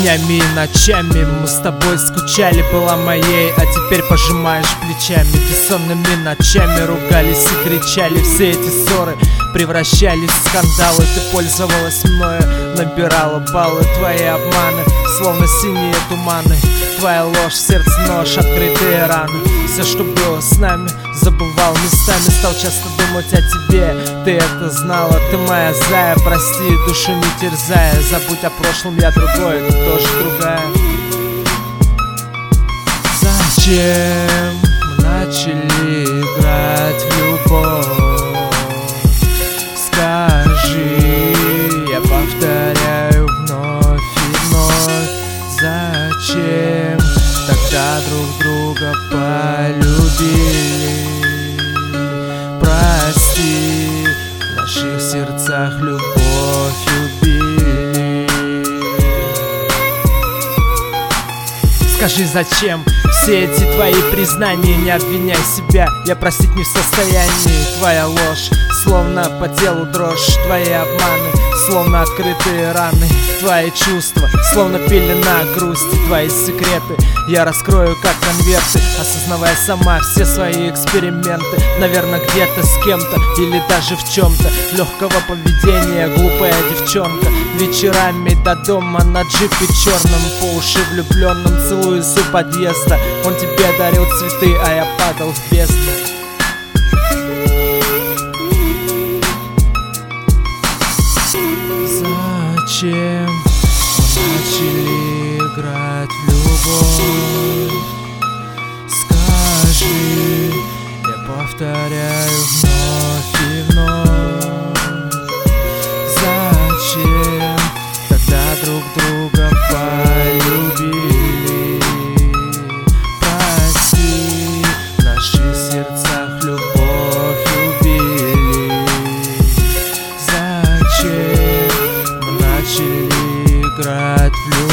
днями и ночами мы с тобой скучали, была моей, а теперь пожимаешь плечами. Бессонными ночами ругались и кричали, все эти ссоры превращались в скандалы. Ты пользовалась мною, набирала баллы, твои обманы словно синие туманы. Твоя ложь, в сердце нож, открытые раны. Все, что было с нами, забывал местами. Стал часто думать о тебе, ты это знала. Ты моя зая, прости, душу не терзая. Забудь о прошлом, я другой, ты тоже другая. Зачем мы начали играть в любовь? Скажи, я повторяю вновь и вновь. Зачем тогда друг друга полюбили? Прости, в наших сердцах любовь убили. Скажи, зачем все эти твои признания? Не обвиняй себя, я простить не в состоянии. Твоя ложь, словно по телу дрожь. Твои обманы, словно открытые раны. Твои чувства, словно пелена грусти. Твои секреты я раскрою как конверты, осознавая сама все свои эксперименты. Наверное, где-то с кем-то или даже в чем-то легкого поведения глупая девчонка. Вечерами до дома на джипе черном, по уши влюбленным целуюсь у подъезда. Он тебе дарил цветы, а я падал в бездну. Зачем мы начали играть в любовь? Скажи, я повторяю вновь и вновь. Зачем тогда друг друга полюбили? Прости, в наших сердцах любовь убили. Зачем мы начали играть в любовь?